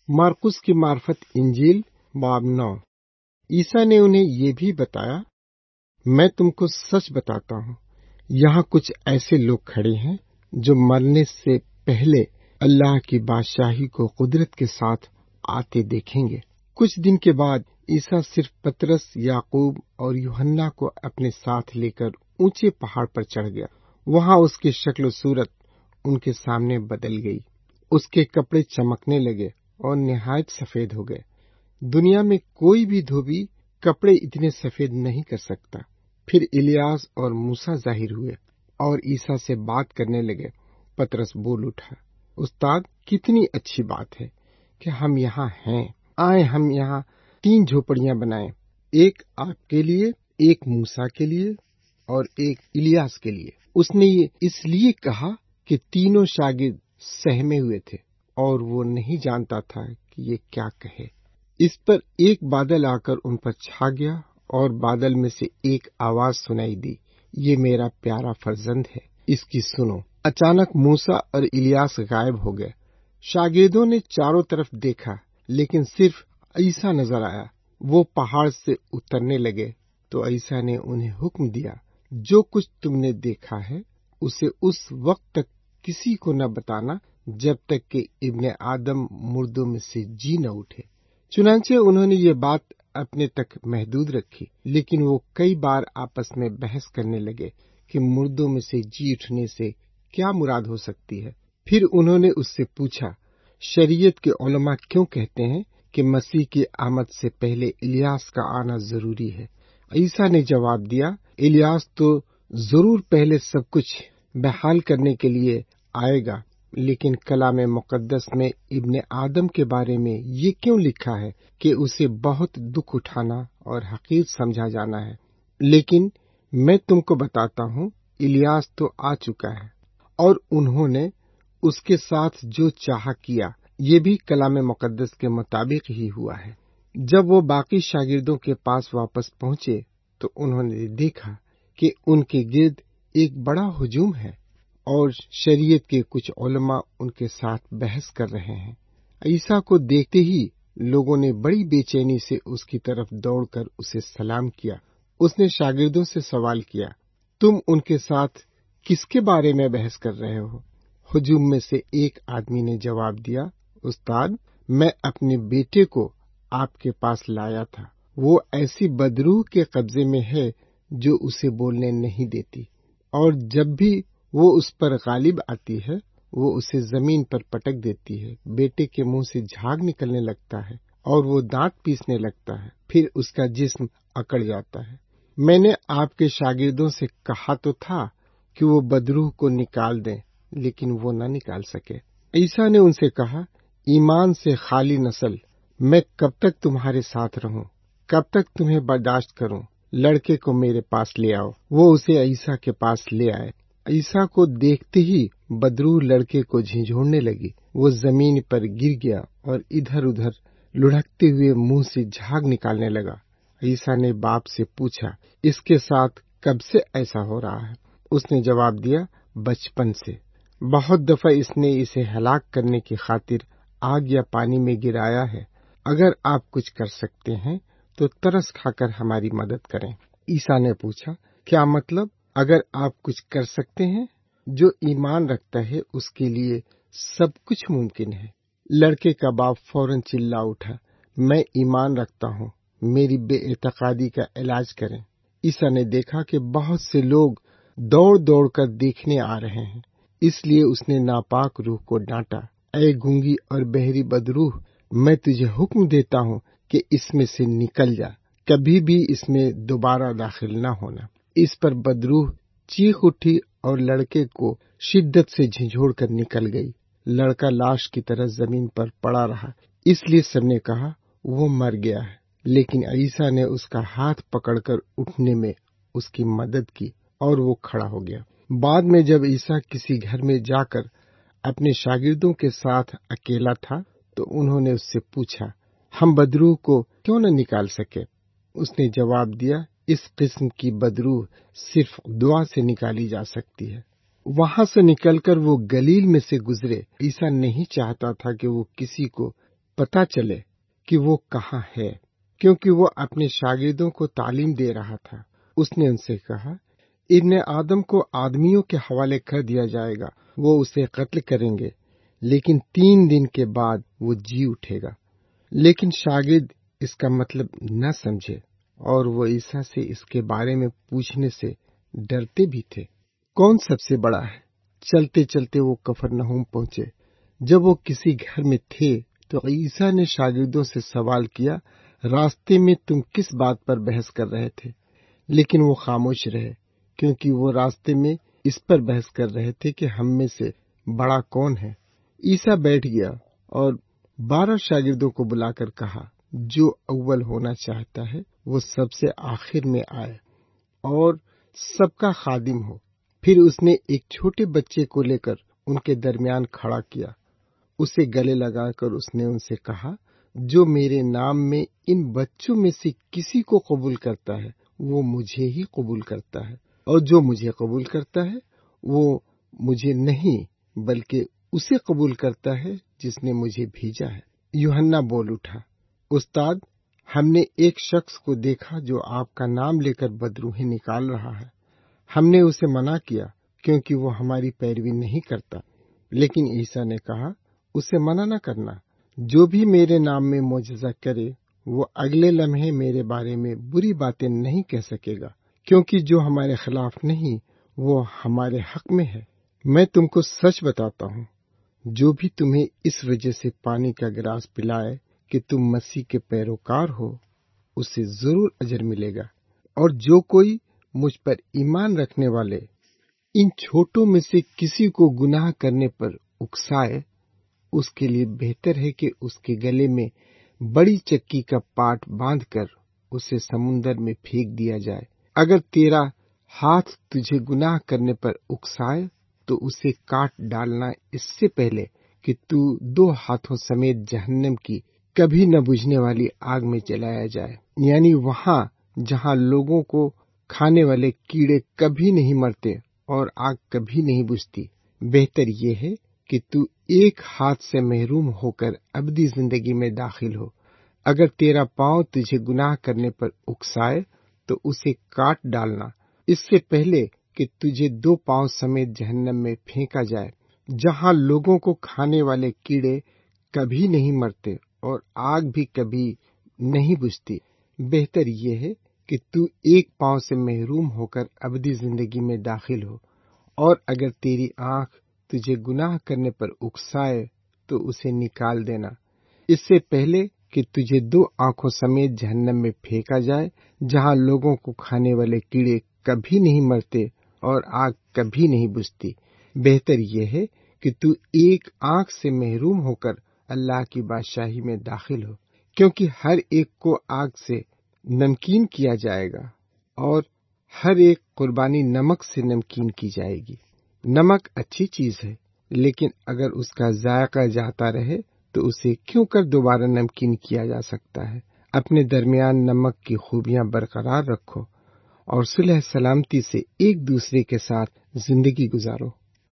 मार्कुस की मार्फत इंजील बाब 9। ईसा ने उन्हें ये भी बताया, मैं तुमको सच बताता हूँ, यहाँ कुछ ऐसे लोग खड़े हैं जो मरने से पहले अल्लाह की बादशाही को कुदरत के साथ आते देखेंगे। कुछ दिन के बाद ईसा सिर्फ पतरस, याकूब और यूहन्ना को अपने साथ लेकर ऊंचे पहाड़ पर चढ़ गया। वहां उसकी शक्ल सूरत उनके सामने बदल गई। उसके कपड़े चमकने लगे और निहायत सफेद हो गए। दुनिया में कोई भी धोबी कपड़े इतने सफेद नहीं कर सकता। फिर इलियास और मूसा जाहिर हुए और ईसा से बात करने लगे। पतरस बोल उठा, उस्ताद, कितनी अच्छी बात है कि हम यहाँ हैं। आए हम यहाँ 3 झोपड़ियां बनाएं, एक आपके लिए, एक मूसा के लिए और एक इलियास के लिए। उसने ये इसलिए कहा कि तीनों शागिर्द सहमे हुए थे और वो नहीं जानता था कि ये क्या कहे। इस पर एक बादल आकर उन पर छा गया और बादल में से एक आवाज सुनाई दी, ये मेरा प्यारा फर्जंद है, इसकी सुनो। अचानक मूसा और इलियास गायब हो गए। शागिर्दों ने चारों तरफ देखा, लेकिन सिर्फ ईसा नजर आया। वो पहाड़ से उतरने लगे तो ईसा ने उन्हें हुक्म दिया, जो कुछ तुमने देखा है उसे उस वक्त तक किसी को न बताना जब तक कि इब्ने आदम मुर्दों में से जी न उठे। चुनांचे उन्होंने ये बात अपने तक महदूद रखी, लेकिन वो कई बार आपस में बहस करने लगे कि मुर्दों में से जी उठने से क्या मुराद हो सकती है। फिर उन्होंने उससे पूछा, शरीयत के उलमा क्यों कहते हैं कि मसीह की आमद से पहले इलियास का आना जरूरी है? ईसा ने जवाब दिया, इलियास तो जरूर पहले सब कुछ बहाल करने के लिए आएगा, लेकिन कलाम मुकद्दस में इब्ने आदम के बारे में ये क्यों लिखा है कि उसे बहुत दुख उठाना और हकीर समझा जाना है। लेकिन मैं तुमको बताता हूँ, इलियास तो आ चुका है और उन्होंने उसके साथ जो चाहा किया, ये भी कलाम मुकद्दस के मुताबिक ही हुआ है। जब वो बाकी शागिर्दों के पास वापस पहुंचे तो उन्होंने देखा कि उनके गिर्द एक बड़ा हुजूम है और शरीयत के कुछ उलमा उनके साथ बहस कर रहे हैं। ईसा को देखते ही लोगों ने बड़ी बेचैनी से उसकी तरफ दौड़कर उसे सलाम किया। उसने शागिर्दों से सवाल किया, तुम उनके साथ किसके बारे में बहस कर रहे हो? हुजूम में से एक आदमी ने जवाब दिया, उस्ताद, मैं अपने बेटे को आपके पास लाया था। वो ऐसी बदरूह के कब्जे में है जो उसे बोलने नहीं देती, और जब भी वो उस पर गालिब आती है वो उसे जमीन पर पटक देती है। बेटे के मुंह से झाग निकलने लगता है और वो दांत पीसने लगता है, फिर उसका जिस्म अकड़ जाता है। मैंने आपके शागिर्दों से कहा तो था कि वो बदरूह को निकाल दें, लेकिन वो न निकाल सके। ईसा ने उनसे कहा, ईमान से खाली नस्ल, मैं कब तक तुम्हारे साथ रहूं? कब तक तुम्हें बर्दाश्त करूं? लड़के को मेरे पास ले आओ। वो उसे ईसा के पास ले आए। ईसा को देखते ही बदरूह लड़के को झिझोड़ने लगी। वो जमीन पर गिर गया और इधर उधर लुढ़कते हुए मुंह से झाग निकालने लगा। ईसा ने बाप से पूछा, इसके साथ कब से ऐसा हो रहा है? उसने जवाब दिया, बचपन से। बहुत दफा इसने इसे हलाक करने की खातिर आग या पानी में गिराया है। अगर आप कुछ कर सकते हैं तो तरस खाकर हमारी मदद करें। ईसा ने पूछा, क्या मतलब? अगर आप कुछ कर सकते हैं? जो ईमान रखता है उसके लिए सब कुछ मुमकिन है। लड़के का बाप फौरन चिल्ला उठा, मैं ईमान रखता हूँ, मेरी बेइतकादी का इलाज करें। ईसा ने देखा कि बहुत से लोग दौड़ दौड़ कर देखने आ रहे हैं, इसलिए उसने नापाक रूह को डांटा, ऐ गूंगी और बहरी बदरूह, मैं तुझे हुक्म देता हूँ कि इसमें से निकल जा, कभी भी इसमें दोबारा दाखिल न होना। इस पर बदरूह चीख उठी और लड़के को शिद्दत से झिझोड़ कर निकल गई। लड़का लाश की तरह जमीन पर पड़ा रहा, इसलिए सबने कहा वो मर गया है। लेकिन ईसा ने उसका हाथ पकड़कर उठने में उसकी मदद की और वो खड़ा हो गया। बाद में जब ईसा किसी घर में जाकर अपने शागिर्दों के साथ अकेला था तो उन्होंने उससे पूछा, हम बदरूह को क्यों न निकाल सके? उसने जवाब दिया, इस किस्म की बदरूह सिर्फ दुआ से निकाली जा सकती है। वहां से निकलकर वो गलील में से गुजरे। ईसा नहीं चाहता था कि वो किसी को پتہ چلے کہ وہ کہاں ہے، کیونکہ وہ اپنے شاگردوں کو تعلیم دے رہا تھا۔ اس نے ان سے کہا، ابن آدم کو آدمیوں کے حوالے کر دیا جائے گا، وہ اسے قتل کریں گے، لیکن 3 دن کے بعد وہ جی اٹھے گا۔ لیکن شاگرد اس کا مطلب نہ سمجھے اور وہ عیسیٰ سے اس کے بارے میں پوچھنے سے ڈرتے بھی تھے۔ کون سب سے بڑا ہے؟ چلتے چلتے وہ کفرنہوم پہنچے۔ جب وہ کسی گھر میں تھے تو عیسیٰ نے شاگردوں سے سوال کیا، راستے میں تم کس بات پر بحث کر رہے تھے؟ لیکن وہ خاموش رہے، کیونکہ وہ راستے میں اس پر بحث کر رہے تھے کہ ہم میں سے بڑا کون ہے۔ عیسیٰ بیٹھ گیا اور 12 شاگردوں کو بلا کر کہا، جو اول ہونا چاہتا ہے وہ سب سے آخر میں آئے اور سب کا خادم ہو۔ پھر اس نے ایک چھوٹے بچے کو لے کر ان کے درمیان کھڑا کیا، اسے گلے لگا کر اس نے ان سے کہا، جو میرے نام میں ان بچوں میں سے کسی کو قبول کرتا ہے وہ مجھے ہی قبول کرتا ہے، اور جو مجھے قبول کرتا ہے وہ مجھے نہیں بلکہ اسے قبول کرتا ہے جس نے مجھے بھیجا ہے۔ یوحنا بول اٹھا، استاد، ہم نے ایک شخص کو دیکھا جو آپ کا نام لے کر بدروحی نکال رہا ہے۔ ہم نے اسے منع کیا کیونکہ وہ ہماری پیروی نہیں کرتا۔ لیکن عیسیٰ نے کہا، اسے منع نہ کرنا، جو بھی میرے نام میں معجزہ کرے وہ اگلے لمحے میرے بارے میں بری باتیں نہیں کہہ سکے گا، کیونکہ جو ہمارے خلاف نہیں وہ ہمارے حق میں ہے۔ میں تم کو سچ بتاتا ہوں، جو بھی تمہیں اس وجہ سے پانی کا گلاس پلائے کہ تم مسیح کے پیروکار ہو، اسے ضرور اجر ملے گا۔ اور جو کوئی مجھ پر ایمان رکھنے والے ان چھوٹوں میں سے کسی کو گناہ کرنے پر اکسائے، اس کے لیے بہتر ہے کہ اس کے گلے میں بڑی چکی کا پاٹ باندھ کر اسے سمندر میں پھینک دیا جائے۔ اگر تیرا ہاتھ تجھے گناہ کرنے پر اکسائے تو اسے کاٹ ڈالنا، اس سے پہلے کہ تو 2 ہاتھوں سمیت جہنم کی کبھی نہ بجھنے والی آگ میں جلایا جائے، یعنی وہاں جہاں لوگوں کو کھانے والے کیڑے کبھی نہیں مرتے اور آگ کبھی نہیں بجھتی۔ بہتر یہ ہے کہ تو ایک ہاتھ سے محروم ہو کر ابدی زندگی میں داخل ہو۔ اگر تیرا پاؤں تجھے گناہ کرنے پر اکسائے تو اسے کاٹ ڈالنا، اس سے پہلے کہ تجھے 2 پاؤں سمیت جہنم میں پھینکا جائے، جہاں لوگوں کو کھانے والے کیڑے کبھی نہیں مرتے اور آگ بھی کبھی نہیں بجھتی۔ بہتر یہ ہے کہ تو ایک پاؤں سے محروم ہو کر ابدی زندگی میں داخل ہو، اور اگر تیری آنکھ تجھے گناہ کرنے پر اکسائے تو اسے نکال دینا، اس سے پہلے کہ تجھے 2 آنکھوں سمیت جہنم میں پھینکا جائے، جہاں لوگوں کو کھانے والے کیڑے کبھی نہیں مرتے اور آگ کبھی نہیں بجھتی۔ بہتر یہ ہے کہ تو ایک آنکھ سے محروم ہو کر اللہ کی بادشاہی میں داخل ہو، کیونکہ ہر ایک کو آگ سے نمکین کیا جائے گا اور ہر ایک قربانی نمک سے نمکین کی جائے گی۔ نمک اچھی چیز ہے، لیکن اگر اس کا ذائقہ جاتا رہے تو اسے کیوں کر دوبارہ نمکین کیا جا سکتا ہے؟ اپنے درمیان نمک کی خوبیاں برقرار رکھو اور صلح سلامتی سے ایک دوسرے کے ساتھ زندگی گزارو۔